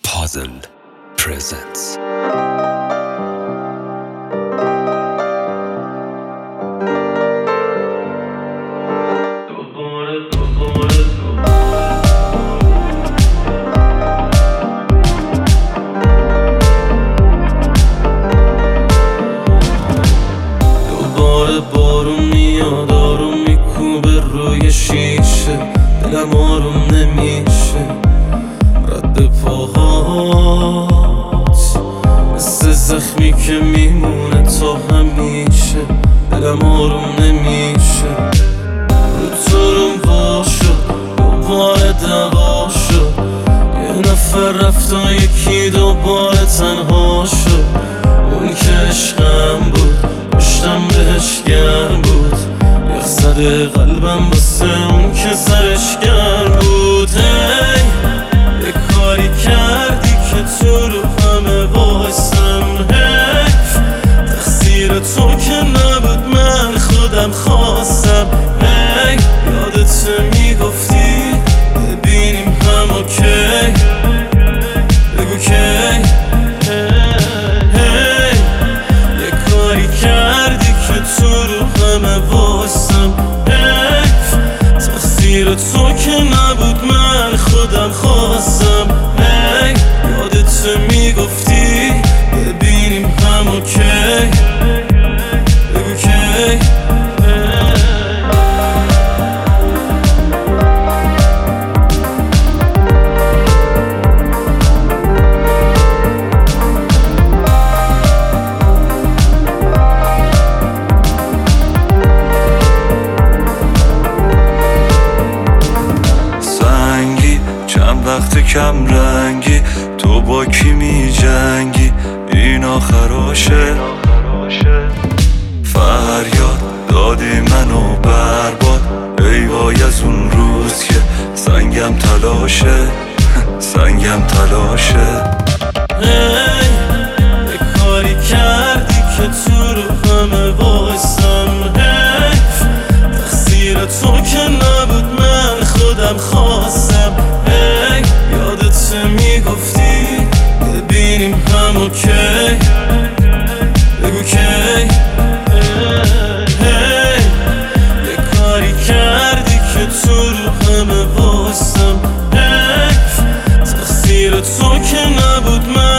Puzzle presents. دوباره بارون میاد آروم میکوبه روی شیشه، دلم آروم نمیشه. رد پاهات مثل زخمی که میمونه تا همیشه، دلم آروم نمیشه. رو تو روم وا شد دوباره دعوا شد، یه نفر رفت و یکی دوباره تنها شد. اون که عشقم بود پشتم بهش گرم بود، یخ زده قلبم واسه اون که سرش گرم بود. هی یه کاری کردی که تو رو همه واسم، حیف تقصیر تو که نبود من خودم خواستم. هی یادت میگفتی ببینیم هم اوکی، بگو کی. یه کاری کردی که تو رو همه واسم، حیف تقصیر تو که نبود من خودم خواستم. هی یادت میگفتی ببینیم هم اوکی، بگو کی. وقت کم رنگی تو با کی می جنگی، این آخراشه. فریاد دادی منو برباد، ای وای از اون روز که سنگم تلاشه سنگم تلاشه. هی یه کاری کردی که تو رو همه واسم، حیف تقصیر تو که نبود من خودم خواستم. یادت میگفتی ببینیم هم اوکی، بگو کی. یه کاری کردی که تو رو همه واسم، حیف تقصیر تو که نبود من